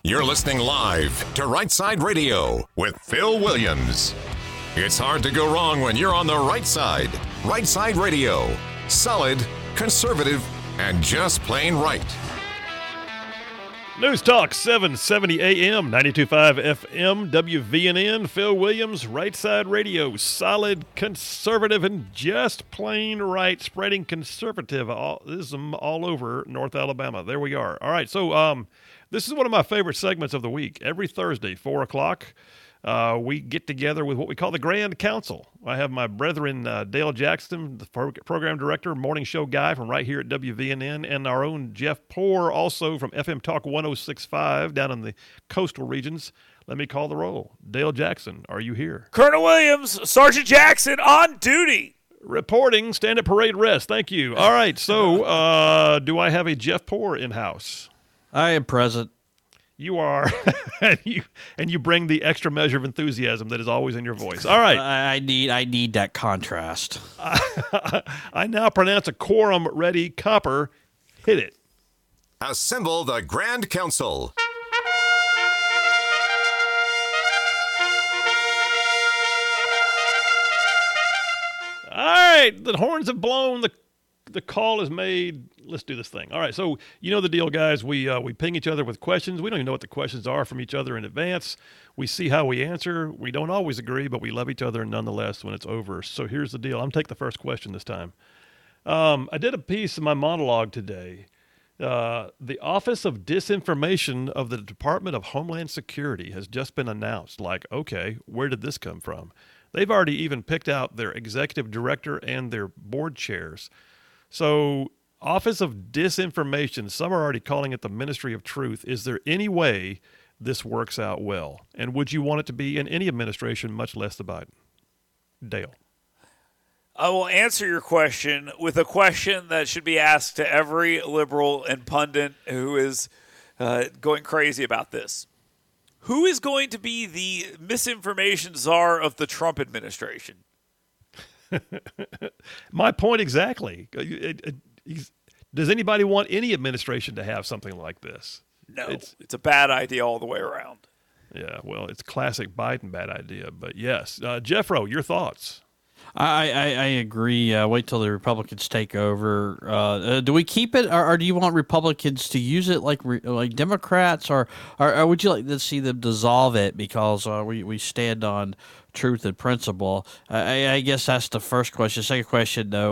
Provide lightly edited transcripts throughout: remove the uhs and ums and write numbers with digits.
You're listening live to Right Side Radio with Phil Williams. It's hard to go wrong when you're on the right side. Right Side Radio. Solid, conservative, and just plain right. News Talk 770 AM, 92.5 FM, WVNN, Phil Williams, Right Side Radio, solid, conservative, and just plain right, spreading conservatism all over North Alabama. There we are. All right, so this is one of my favorite segments of the week. Every Thursday, 4 o'clock, we get together with what we call the Grand Council. I have my brethren, Dale Jackson, the program director, morning show guy from right here at WVNN, and our own Jeff Poor, also from FM Talk 106.5 down in the coastal regions. Let me call the roll. Dale Jackson, are you here? Colonel Williams, Sergeant Jackson on duty. Reporting, stand at parade rest. Thank you. All right, so do I have a Jeff Poor in-house? I am present. You are, and you bring the extra measure of enthusiasm that is always in your voice. All right. I need that contrast. I now pronounce a quorum ready. Copper, hit it. Assemble the Grand Council. All right, the horns have blown. The call is made. Let's do this thing. All right, so you know the deal, guys. We ping each other with questions. We don't even know what the questions are from each other in advance. We see how we answer. We don't always agree, but we love each other nonetheless when it's over. So here's the deal. I'm taking the first question this time. I did a piece in my monologue today. The Office of Disinformation of the Department of Homeland Security has just been announced. Like, okay, where did this come from? They've already even picked out their executive director and their board chairs. So, Office of Disinformation, some are already calling it the Ministry of Truth. Is there any way this works out well? And would you want it to be in any administration, much less the Biden? Dale. I will answer your question with a question that should be asked to every liberal and pundit who is going crazy about this. Who is going to be the misinformation czar of the Trump administration? My point exactly. Does anybody want any administration to have something like this? No, it's a bad idea all the way around. Yeah, well, it's classic Biden bad idea. But yes, Jeffro, your thoughts? I agree. Wait till the Republicans take over. Do we keep it, or do you want Republicans to use it like Democrats, or would you like to see them dissolve it because we stand on truth and principle? I guess that's the first question. Second question, though,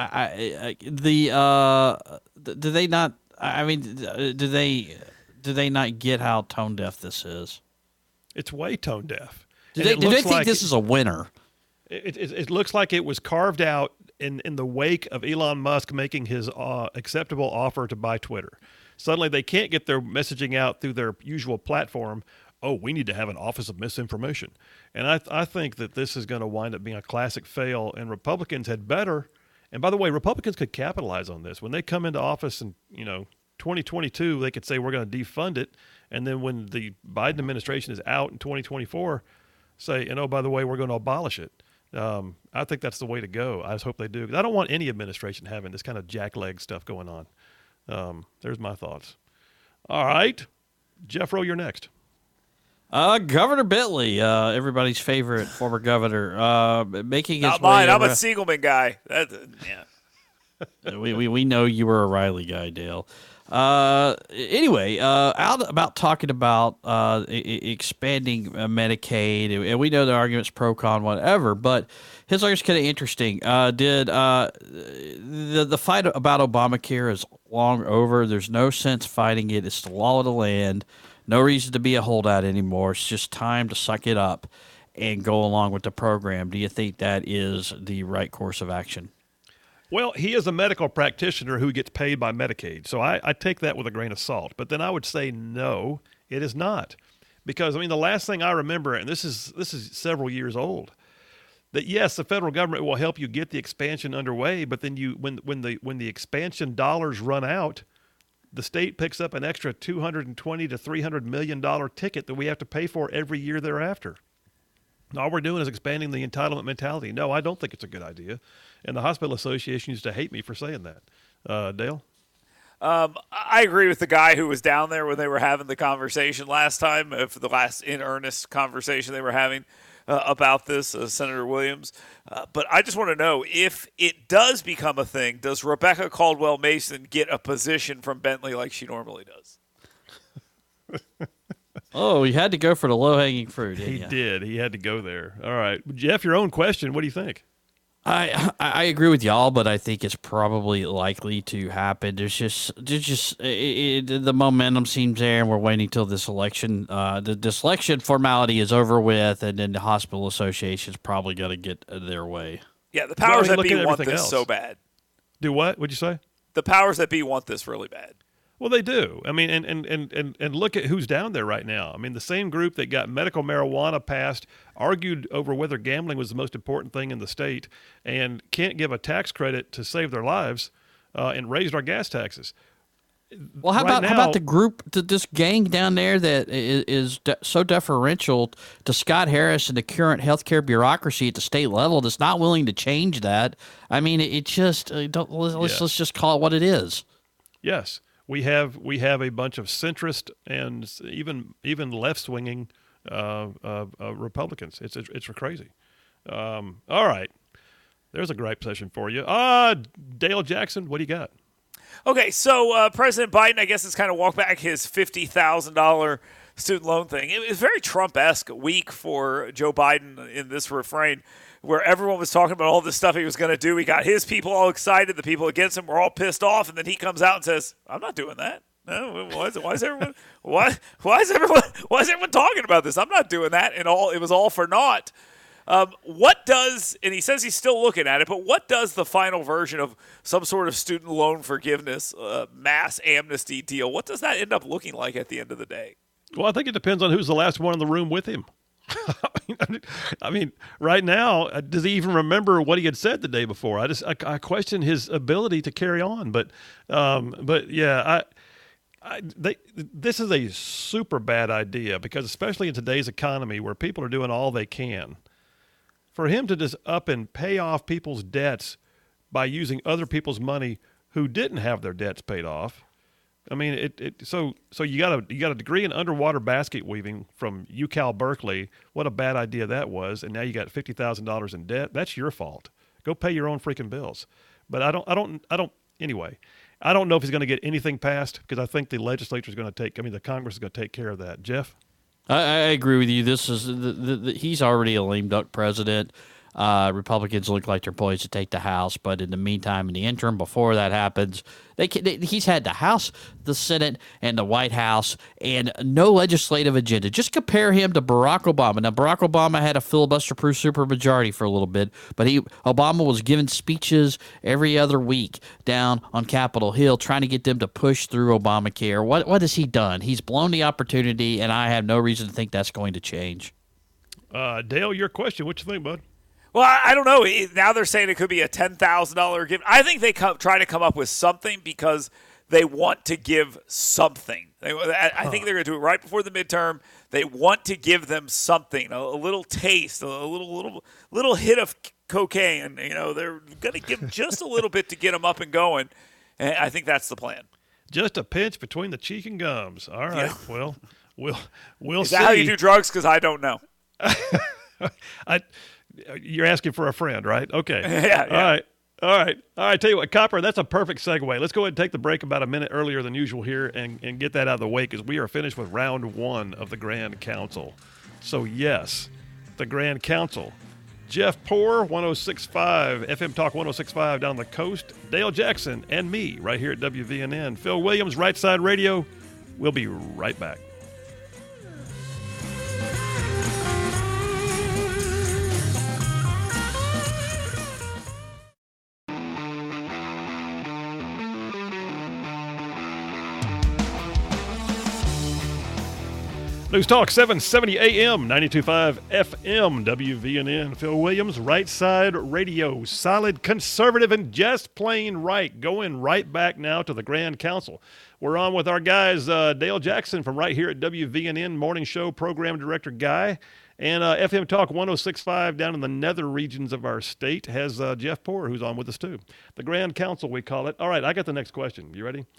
do they not? I mean, do they not get how tone deaf this is? It's way tone deaf. Do they think this is a winner? It looks like it was carved out in the wake of Elon Musk making his acceptable offer to buy Twitter. Suddenly they can't get their messaging out through their usual platform. Oh, we need to have an Office of Misinformation. And I think that this is going to wind up being a classic fail, and Republicans had better. And by the way, Republicans could capitalize on this. When they come into office in 2022, they could say we're going to defund it. And then when the Biden administration is out in 2024, say, by the way, we're going to abolish it. I think that's the way to go. I just hope they do. 'Cause I don't want any administration having this kind of jackleg stuff going on. There's my thoughts. All right. Jeffro, you're next. Governor Bentley, everybody's favorite former governor, making his Not mine. way. I'm a Siegelman guy. We know you were a Riley guy, Dale. Anyway, out about talking about expanding Medicaid, and we know the arguments pro con whatever, but his argument's kind of interesting. The fight about Obamacare is long over. There's no sense fighting it. It's the law of the land. No reason to be a holdout anymore. It's just time to suck it up and go along with the program. Do you think that is the right course of action? Well, he is a medical practitioner who gets paid by Medicaid, so I take that with a grain of salt. But then I would say no, it is not, because the last thing I remember, and this is several years old, that yes, the federal government will help you get the expansion underway, but then when the expansion dollars run out, the state picks up an extra $220 to $300 million ticket that we have to pay for every year thereafter. All we're doing is expanding the entitlement mentality. No, I don't think it's a good idea. And the Hospital Association used to hate me for saying that. Dale? I agree with the guy who was down there when they were having the conversation last time, for the last in earnest conversation they were having about this, Senator Williams. But I just want to know, if it does become a thing, does Rebecca Caldwell Mason get a position from Bentley like she normally does? Oh, you had to go for the low-hanging fruit, didn't He you? did. He had to go there. All right. Jeff, your own question. What do you think? I agree with y'all, but I think it's probably likely to happen. The momentum seems there, and we're waiting till this election. This election formality is over with, and then the hospital association is probably going to get their way. Yeah, the powers that look be at want everything this else. so bad. Do what? What'd you say? The powers that be want this really bad. Well, they do. I mean, and look at who's down there right now. I mean, the same group that got medical marijuana passed argued over whether gambling was the most important thing in the state and can't give a tax credit to save their lives and raised our gas taxes. Well, how Right about now- the group, this gang down there that is so deferential to Scott Harris and the current healthcare bureaucracy at the state level that's not willing to change that? I mean, it just let's just call it what it is. Yes, we have a bunch of centrist and even left swinging Republicans. It's crazy. All right, there's a gripe session for you. Dale Jackson, what do you got? Okay, so President Biden, I guess, has kind of walked back his $50,000 student loan thing. It was very Trump-esque week for Joe Biden in this refrain, where everyone was talking about all this stuff he was going to do. He got his people all excited. The people against him were all pissed off, and then he comes out and says, "I'm not doing that. No, why is everyone talking about this? I'm not doing that." And it was all for naught. And he says he's still looking at it, but what does the final version of some sort of student loan forgiveness, mass amnesty deal, what does that end up looking like at the end of the day? Well, I think it depends on who's the last one in the room with him. I mean, right now, does he even remember what he had said the day before? I question his ability to carry on. But yeah, this is a super bad idea, because especially in today's economy where people are doing all they can, for him to just up and pay off people's debts by using other people's money who didn't have their debts paid off. I mean, so you got a degree in underwater basket weaving from UCal Berkeley. What a bad idea that was, and now you got $50,000 in debt. That's your fault. Go pay your own freaking bills. But anyway, I don't know if he's going to get anything passed, because I think the legislature is going to the Congress is going to take care of that. Jeff? I agree with you. This is he's already a lame duck president. Republicans look like they're poised to take the House, but in the meantime, in the interim, before that happens, he's had the House, the Senate, and the White House, and no legislative agenda. Just compare him to Barack Obama. Now, Barack Obama had a filibuster-proof supermajority for a little bit, but Obama was giving speeches every other week down on Capitol Hill, trying to get them to push through Obamacare. What has he done? He's blown the opportunity, and I have no reason to think that's going to change. Dale, your question. What you think, bud? Well, I don't know. Now they're saying it could be a $10,000 gift. I think they try to come up with something because they want to give something. I think they're going to do it right before the midterm. They want to give them something, a little taste, a little hit of cocaine. They're going to give just a little bit to get them up and going. And I think that's the plan. Just a pinch between the cheek and gums. All right. Yeah. Well, we'll Is see. that how you do drugs? Because I don't know. You're asking for a friend, right? Okay. Yeah. All right. Tell you what, Copper, that's a perfect segue. Let's go ahead and take the break about a minute earlier than usual here and get that out of the way, because we are finished with round one of the Grand Council. So, yes, the Grand Council. Jeff Poor, 106.5, FM Talk 106.5 down the coast. Dale Jackson and me right here at WVNN. Phil Williams, Right Side Radio. We'll be right back. News Talk 770 AM, 92.5 FM, WVNN. Phil Williams, Right Side Radio. Solid, conservative, and just plain right. Going right back now to the Grand Council. We're on with our guys, Dale Jackson from right here at WVNN, Morning Show Program Director Guy. And FM Talk 106.5 down in the nether regions of our state has Jeff Poor, who's on with us too. The Grand Council, we call it. All right, I got the next question. You ready?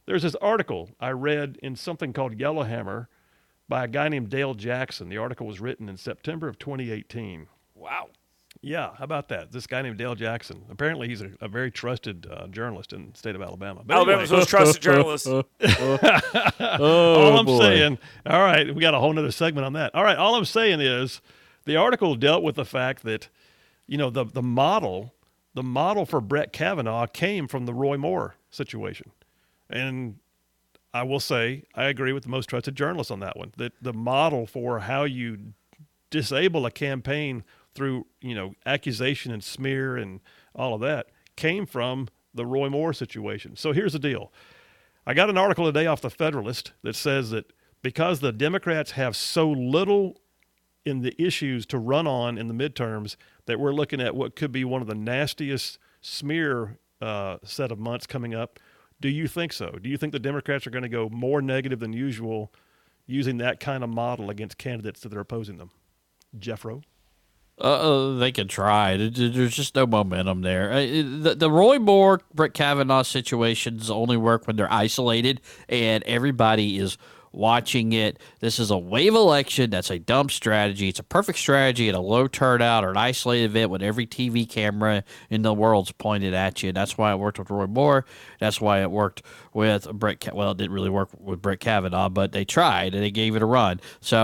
There's this article I read in something called Yellowhammer by a guy named Dale Jackson. The article was written in September of 2018. Wow. Yeah, how about that? This guy named Dale Jackson. Apparently, he's a very trusted journalist in the state of Alabama. But Alabama's anyway, most trusted journalist. all I'm saying, all right, we got a whole nother segment on that. All right, all I'm saying is the article dealt with the fact that, the model for Brett Kavanaugh came from the Roy Moore situation. And I will say, I agree with the most trusted journalist on that one, that the model for how you disable a campaign through, accusation and smear and all of that came from the Roy Moore situation. So here's the deal. I got an article today off the Federalist that says that because the Democrats have so little in the issues to run on in the midterms, that we're looking at what could be one of the nastiest smear set of months coming up. Do you think so? Do you think the Democrats are going to go more negative than usual using that kind of model against candidates that are opposing them? Jeffro? They could try. There's just no momentum there. The Roy Moore, Brett Kavanaugh situations only work when they're isolated and everybody is watching it. This is a wave election. That's a dumb strategy. It's a perfect strategy at a low turnout or an isolated event when every TV camera in the world's pointed at you. That's why it worked with Roy Moore. That's why it worked with Brett. Well, it didn't really work with Brett Kavanaugh, but they tried and they gave it a run. So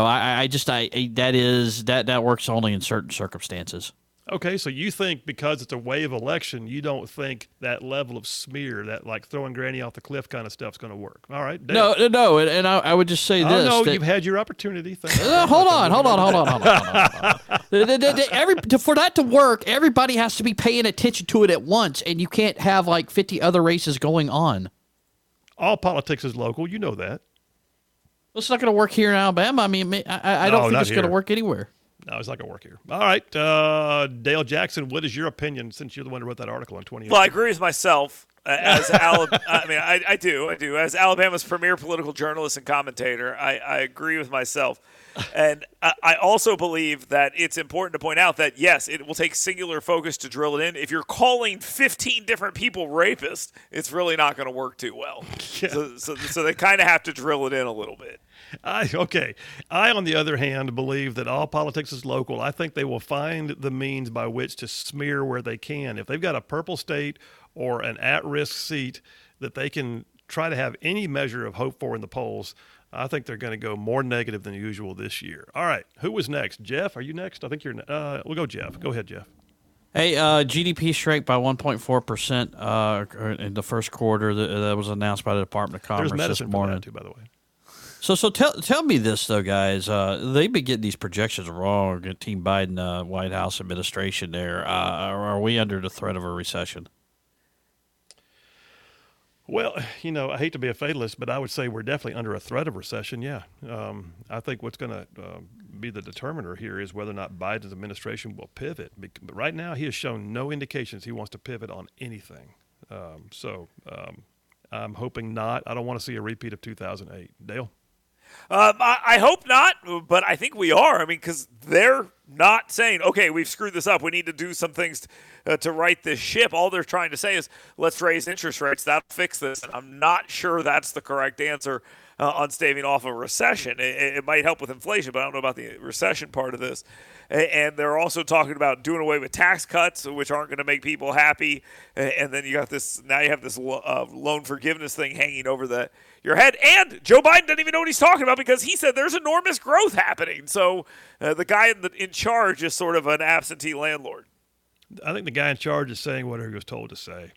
that works only in certain circumstances. Okay, so you think because it's a wave election, you don't think that level of smear, that like throwing Granny off the cliff kind of stuff is going to work. All right. Dave. No, and I would just say this. No, you've had your opportunity. Hold on. For that to work, everybody has to be paying attention to it at once, and you can't have like 50 other races going on. All politics is local. You know that. Well, it's not going to work here in Alabama. I mean, I don't think it's going to work anywhere. No, it's not going to work here. All right. Dale Jackson, what is your opinion since you're the one who wrote that article in 2018? Well, I agree with myself. I do. As Alabama's premier political journalist and commentator, I agree with myself. And I also believe that it's important to point out that, yes, it will take singular focus to drill it in. If you're calling 15 different people rapists, it's really not going to work too well. Yeah. So they kind of have to drill it in a little bit. I, on the other hand, believe that all politics is local. I think they will find the means by which to smear where they can. If they've got a purple state or an at-risk seat that they can try to have any measure of hope for in the polls, I think they're going to go more negative than usual this year. All right, who was next? Jeff, are you next? I think you're we'll go Jeff. Go ahead, Jeff. Hey, GDP shrank by 1.4% in the first quarter. That was announced by the Department of Commerce this morning. For that too, by the way. So tell me this, though, guys. They've been getting these projections wrong. Team Biden, White House administration there. Are we under the threat of a recession? Well, I hate to be a fatalist, but I would say we're definitely under a threat of recession, yeah. I think what's going to be the determiner here is whether or not Biden's administration will pivot. But right now, he has shown no indications he wants to pivot on anything. I'm hoping not. I don't want to see a repeat of 2008. Dale? I hope not, but I think we are. I mean, because they're not saying, okay, we've screwed this up. We need to do some things to right this ship. All they're trying to say is, let's raise interest rates. That'll fix this. And I'm not sure that's the correct answer on staving off a recession. It might help with inflation, but I don't know about the recession part of this. And they're also talking about doing away with tax cuts, which aren't going to make people happy. And then you have this loan forgiveness thing hanging over your head. And Joe Biden doesn't even know what he's talking about because he said there's enormous growth happening. So the guy in charge is sort of an absentee landlord. I think the guy in charge is saying whatever he was told to say.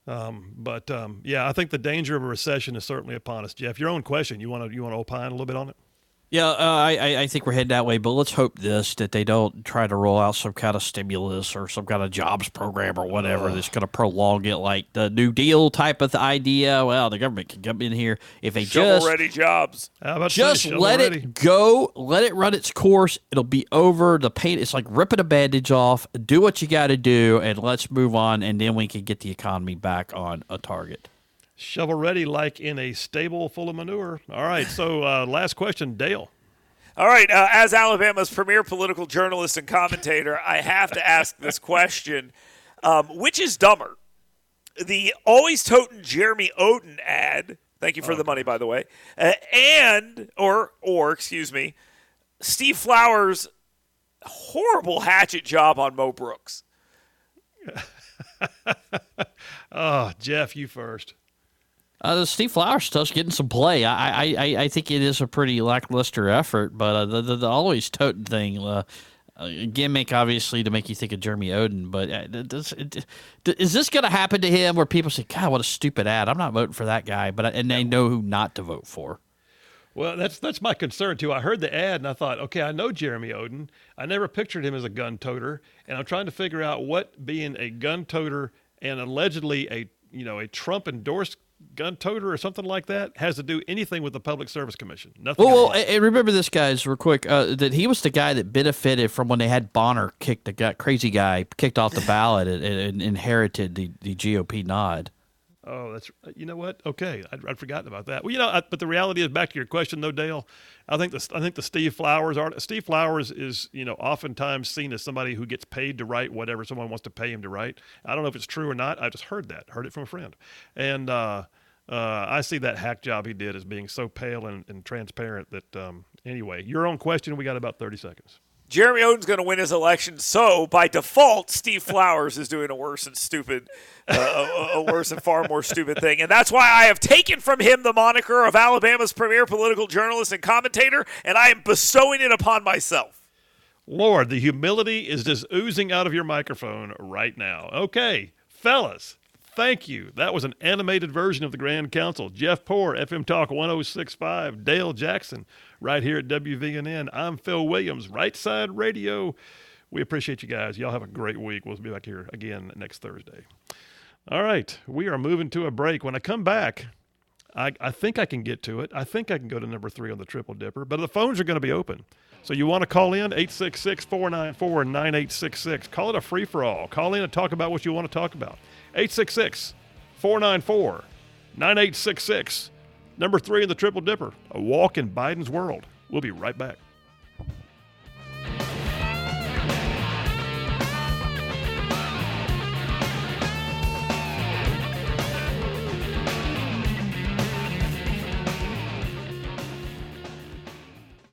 I think the danger of a recession is certainly upon us. Jeff, your own question. You want to opine a little bit on it? Yeah, I think we're heading that way, but let's hope that they don't try to roll out some kind of stimulus or some kind of jobs program or whatever that's going to prolong it, like the New Deal type of idea. Well, the government can come in here if they shovel-ready jobs. How about just let it go, let it run its course. It'll be over. The pain. It's like ripping a bandage off. Do what you got to do, and let's move on, and then we can get the economy back on a target. Shovel ready like in a stable full of manure. All right, so last question, Dale. All right, as Alabama's premier political journalist and commentator, I have to ask this question. Which is dumber, the always toting Jeremy Oden ad Thank you for the money, by the way. Excuse me, Steve Flowers' horrible hatchet job on Mo Brooks. Oh, Jeff, you first. The Steve Flowers stuff's getting some play. I think it is a pretty lackluster effort, but the always toting thing, gimmick obviously to make you think of Jeremy Oden. But is this going to happen to him where people say, "God, what a stupid ad! I'm not voting for that guy," and they know who not to vote for? Well, that's my concern too. I heard the ad and I thought, okay, I know Jeremy Oden. I never pictured him as a gun toter, and I'm trying to figure out what being a gun toter and allegedly a Trump endorsed gun toter or something like that has to do anything with the Public Service Commission. Nothing. Well, and remember this, guys, real quick, that he was the guy that benefited from when they had Bonner crazy guy kicked off the ballot and inherited the GOP nod. Oh, that's, you know what? Okay, I'd forgotten about that. Well, but the reality is, back to your question though, Dale. I think the Steve Flowers Steve Flowers is oftentimes seen as somebody who gets paid to write whatever someone wants to pay him to write. I don't know if it's true or not. I just heard it from a friend, and I see that hack job he did as being so pale and transparent that. Anyway, your own question. We got about 30 seconds. Jeremy Oden's going to win his election, so by default, Steve Flowers is doing a worse and far more stupid thing. And that's why I have taken from him the moniker of Alabama's premier political journalist and commentator, and I am bestowing it upon myself. Lord, the humility is just oozing out of your microphone right now. Okay, fellas, thank you. That was an animated version of the Grand Council. Jeff Poor, FM Talk 106.5, Dale Jackson, right here at WVNN. I'm Phil Williams, Right Side Radio. We appreciate you guys. Y'all have a great week. We'll be back here again next Thursday. All right, we are moving to a break. When I come back, I think I can get to it. I think I can go to number 3 on the Triple Dipper, but the phones are going to be open. So you want to call in, 866-494-9866. Call it a free-for-all. Call in and talk about what you want to talk about. 866-494-9866. Number 3 in the Triple Dipper, a walk in Biden's world. We'll be right back.